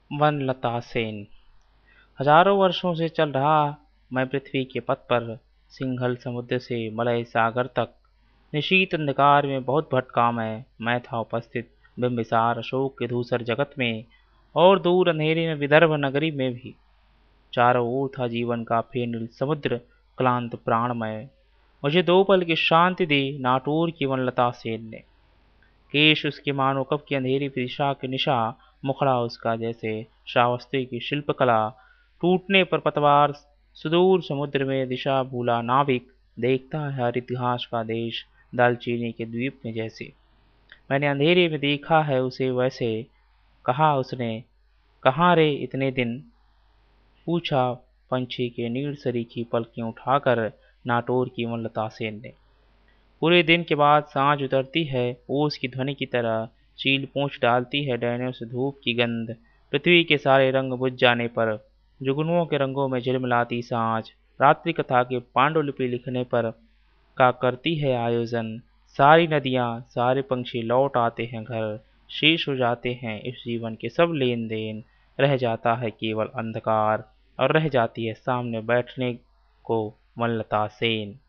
वनलता सेन। हजारों वर्षों से चल रहा मैं पृथ्वी के पथ पर, सिंघल समुद्र से मलय सागर तक, निशीत अंधकार में बहुत भटका मैं था उपस्थित बिंबिसार अशोक के धूसर जगत में, और दूर अंधेरे में विदर्भ नगरी में भी। चारों ओर था जीवन का फेनिल समुद्र क्लांत प्राणमय। मुझे 2 पल की शांति दी नाटूर की वनलता सेन ने। केश उसके मानो कब की अंधेरी दिशा की निशा, मुखड़ा उसका जैसे श्रावस्ती की शिल्पकला। टूटने पर पतवार सुदूर समुद्र में दिशा भूला नाविक, देखता है हर इतिहास का देश दालचीनी के द्वीप में जैसे। मैंने अंधेरे में देखा है उसे वैसे, कहा उसने कहाँ रे इतने दिन, पूछा पंछी के नीड़ सरीखी पलकें उठाकर नाटोर की वनलता सेन ने। पूरे दिन के बाद सांझ उतरती है ओस की ध्वनि की तरह, चील पूंछ डालती है डैनियों से धूप की गंध। पृथ्वी के सारे रंग बुझ जाने पर जुगनुओं के रंगों में झिलमिलाती सांझ, रात्रि कथा के पांडुलिपि लिखने पर का करती है आयोजन। सारी नदियां सारे पंछी लौट आते हैं घर, शेष हो जाते हैं इस जीवन के सब लेन देन, रह जाता है केवल अंधकार, और रह जाती है सामने बैठने को वनलता सेन।